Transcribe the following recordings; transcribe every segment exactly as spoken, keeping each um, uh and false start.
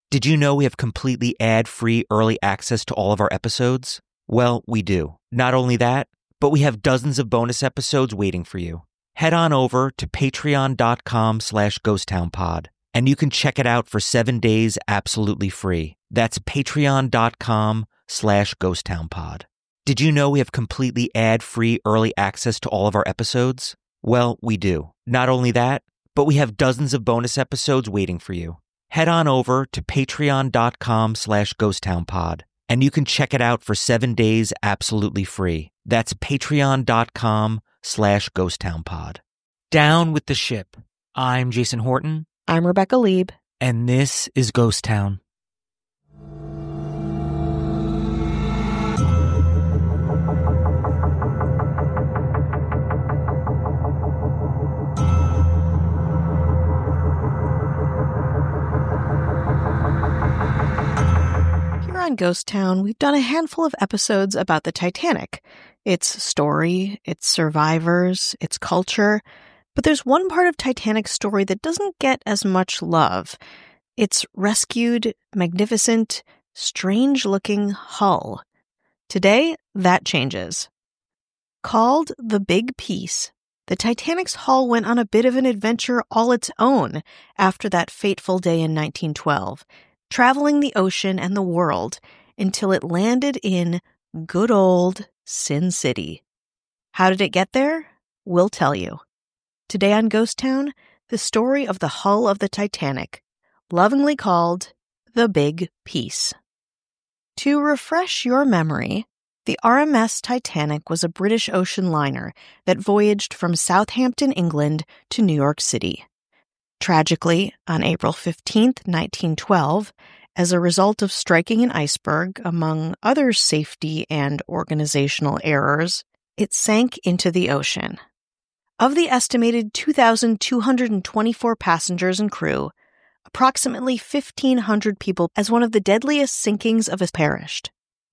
Did you know we have completely ad-free early access to all of our episodes? Well, we do. Not only that, but we have dozens of bonus episodes waiting for you. Head on over to patreon.com slash ghosttownpod, and you can check it out for seven days absolutely free. That's patreon.com slash ghosttownpod. Did you know we have completely ad-free early access to all of our episodes? Well, we do. Not only that, but we have dozens of bonus episodes waiting for you. Head on over to patreon.com slash ghosttownpod, and you can check it out for seven days absolutely free. That's patreon.com slash ghosttownpod. Down with the ship. I'm Jason Horton. I'm Rebecca Lieb. And this is Ghost Town. On Ghost Town, we've done a handful of episodes about the Titanic, its story, its survivors, its culture, but there's one part of Titanic's story that doesn't get as much love. Its rescued, magnificent, strange-looking hull. Today, that changes. Called the Big Peace, the Titanic's hull went on a bit of an adventure all its own after that fateful day in nineteen twelve, traveling the ocean and the world until it landed in good old Sin City. How did it get there? We'll tell you. Today on Ghost Town, the story of the hull of the Titanic, lovingly called the Big Peace. To refresh your memory, the R M S Titanic was a British ocean liner that voyaged from Southampton, England to New York City. Tragically, on April fifteenth, nineteen twelve, as a result of striking an iceberg, among other safety and organizational errors, it sank into the ocean. Of the estimated two thousand two hundred twenty-four passengers and crew, approximately fifteen hundred people, as one of the deadliest sinkings of a perished.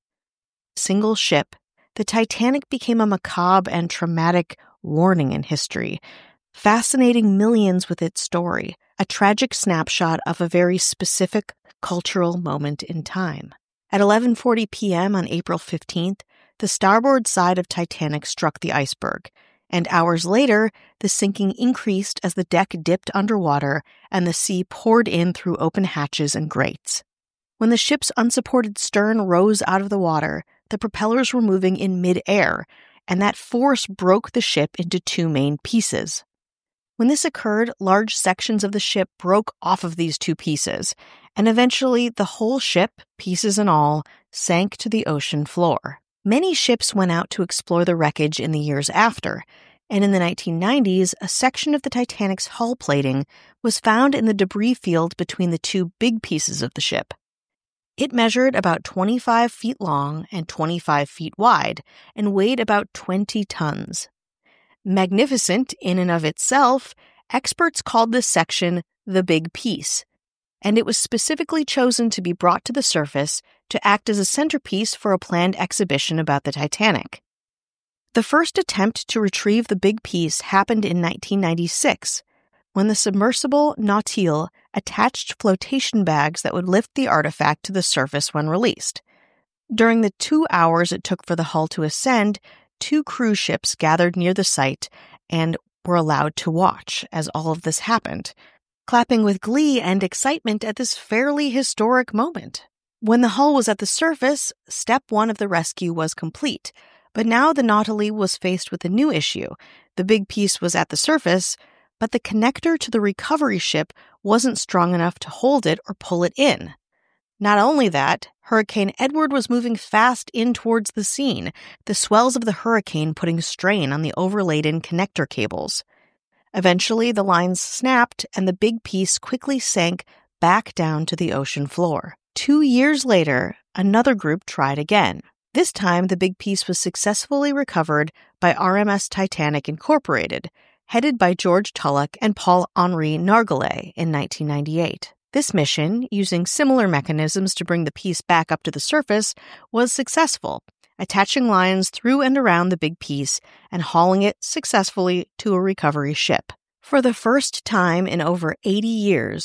Single ship, the Titanic became a macabre and traumatic warning in history, fascinating millions with its story, a tragic snapshot of a very specific cultural moment in time. At eleven forty p.m. on April fifteenth, the starboard side of Titanic struck the iceberg, and hours later, the sinking increased as the deck dipped underwater and the sea poured in through open hatches and grates. When the ship's unsupported stern rose out of the water, the propellers were moving in mid-air, and that force broke the ship into two main pieces. When this occurred, large sections of the ship broke off of these two pieces, and eventually the whole ship, pieces and all, sank to the ocean floor. Many ships went out to explore the wreckage in the years after, and in the nineteen nineties, a section of the Titanic's hull plating was found in the debris field between the two big pieces of the ship. It measured about twenty-five feet long and twenty-five feet wide, and weighed about twenty tons. Magnificent in and of itself, experts called this section the Big Piece, and it was specifically chosen to be brought to the surface to act as a centerpiece for a planned exhibition about the Titanic. The first attempt to retrieve the Big Piece happened in nineteen ninety-six, when the submersible Nautil attached flotation bags that would lift the artifact to the surface when released. During the two hours it took for the hull to ascend, two cruise ships gathered near the site and were allowed to watch as all of this happened, clapping with glee and excitement at this fairly historic moment. When the hull was at the surface, step one of the rescue was complete, but now the Nautilus was faced with a new issue. The Big Piece was at the surface, but the connector to the recovery ship wasn't strong enough to hold it or pull it in. Not only that, Hurricane Edward was moving fast in towards the scene, the swells of the hurricane putting strain on the overladen connector cables. Eventually, the lines snapped, and the Big Piece quickly sank back down to the ocean floor. Two years later, another group tried again. This time, the Big Piece was successfully recovered by R M S Titanic Incorporated, headed by George Tulloch and Paul-Henri Nargeolet in nineteen ninety-eight. This mission, using similar mechanisms to bring the piece back up to the surface, was successful, attaching lines through and around the Big Piece and hauling it successfully to a recovery ship. For the first time in over eighty years,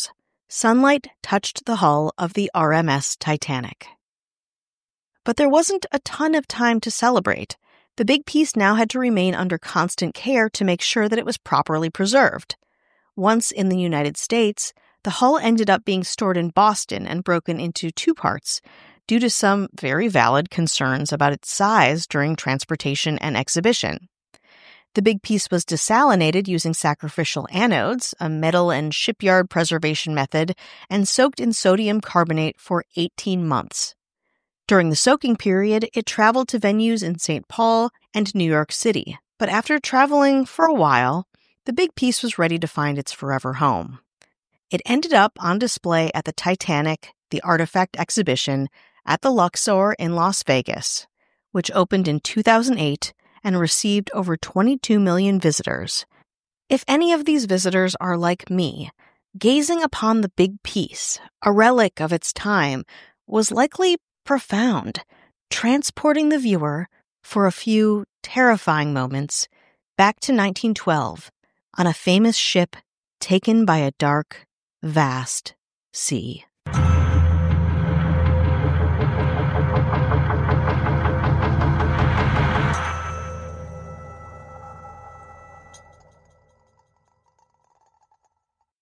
sunlight touched the hull of the R M S Titanic. But there wasn't a ton of time to celebrate. The big piece now had to remain under constant care to make sure that it was properly preserved. Once in the United States, the hull ended up being stored in Boston and broken into two parts due to some very valid concerns about its size during transportation and exhibition. The big piece was desalinated using sacrificial anodes, a metal and shipyard preservation method, and soaked in sodium carbonate for eighteen months. During the soaking period, it traveled to venues in Saint Paul and New York City, but after traveling for a while, the big piece was ready to find its forever home. It ended up on display at the Titanic, the Artifact exhibition at the Luxor in Las Vegas, which opened in two thousand eight and received over twenty-two million visitors. If any of these visitors are like me, gazing upon the big piece, a relic of its time, was likely profound, transporting the viewer for a few terrifying moments back to nineteen twelve on a famous ship taken by a dark, vast sea.